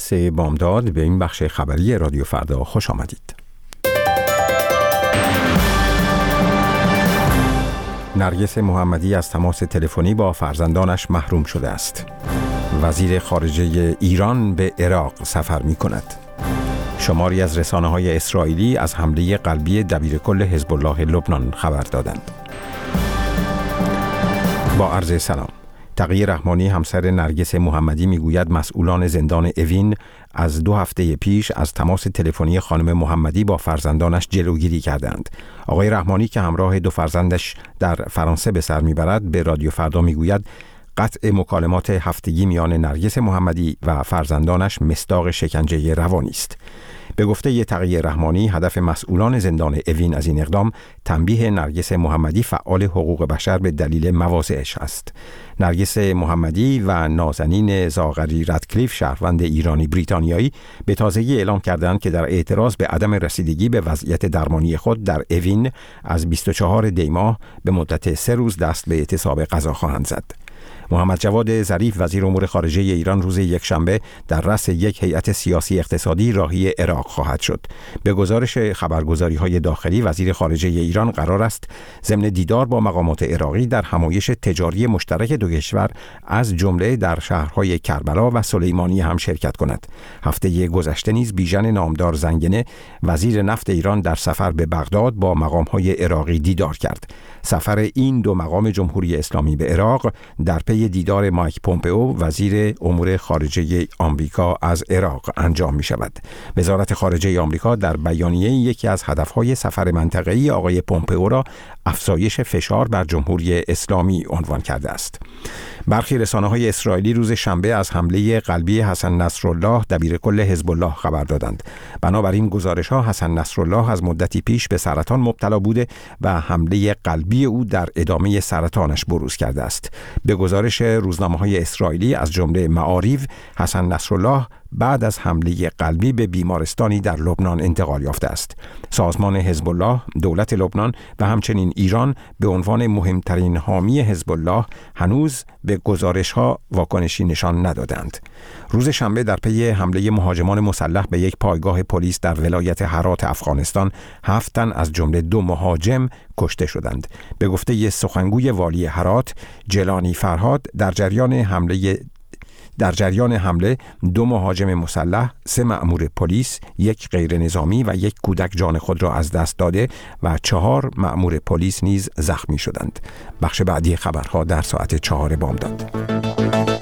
3 بامداد به این بخش خبری رادیو فردا خوش آمدید. نرگس محمدی از تماس تلفنی با فرزندانش محروم شده است. وزیر خارجه ایران به عراق سفر می کند. شماری از رسانه‌های اسرائیلی از حمله قلبی دبیرکل حزب الله لبنان خبر دادند. با عرض سلام. تقی رحمانی همسر نرگس محمدی میگوید مسئولان زندان اوین از 2 هفته پیش از تماس تلفنی خانم محمدی با فرزندانش جلوگیری کردند. آقای رحمانی که همراه 2 فرزندش در فرانسه به سر میبرد به رادیو فردا میگوید قطع مکالمات هفتگی میان نرگس محمدی و فرزندانش مصداق شکنجه روانی است. به گفته تقی رحمانی هدف مسئولان زندان اوین از این اقدام تنبیه نرگس محمدی فعال حقوق بشر به دلیل مواضعش است. نرگس محمدی و نازنین زاغری رادکلیف شهروند ایرانی بریتانیایی به تازگی اعلام کردند که در اعتراض به عدم رسیدگی به وضعیت درمانی خود در اوین از 24 دی ماه به مدت 3 روز دست به اعتصاب غذا خواهند زد. محمد جواد ظریف وزیر امور خارجه ایران روز یکشنبه در رأس یک هیئت سیاسی اقتصادی راهی عراق خواهد شد. به گزارش خبرگزاری‌های داخلی وزیر خارجه ایران قرار است ضمن دیدار با مقامات عراقی در همایش تجاری مشترک 2 کشور از جمله در شهرهای کربلا و سلیمانی هم شرکت کند. هفته گذشته نیز بیژن نامدار زنگنه وزیر نفت ایران در سفر به بغداد با مقام‌های عراقی دیدار کرد. سفر این 2 مقام جمهوری اسلامی به عراق در پی دیدار مایک پومپئو وزیر امور خارجه آمریکا از عراق انجام می شود. وزارت خارجه آمریکا در بیانیه یکی از هدفهای سفر منطقه‌ای آقای پومپئو را افزایش فشار بر جمهوری اسلامی عنوان کرده است. برخی رسانه‌های اسرائیلی روز شنبه از حمله قلبی حسن نصرالله دبیرکل حزب الله خبر دادند. بنابراین گزارش‌ها حسن نصرالله از مدتی پیش به سرطان مبتلا بوده و حمله قلبی او در ادامه سرطانش بروز کرده است. به گزارش روزنامه‌های اسرائیلی از جمله معاریو، حسن نصرالله بعد از حمله قلبی به بیمارستانی در لبنان انتقال یافته است. سازمان حزب الله، دولت لبنان و همچنین ایران به عنوان مهمترین حامی حزب الله هنوز به گزارش‌ها واکنشی نشان ندادند. روز شنبه در پی حمله مهاجمان مسلح به یک پایگاه پلیس در ولایت هرات افغانستان 7 تن از جمله 2 مهاجم کشته شدند. به گفته سخنگوی والی هرات جلانی فرهاد در جریان حمله 2 مهاجم مسلح، 3 مأمور پلیس، 1 غیر نظامی و 1 کودک جان خود را از دست داده و 4 مأمور پلیس نیز زخمی شدند. بخش بعدی خبرها در ساعت 4 بامداد.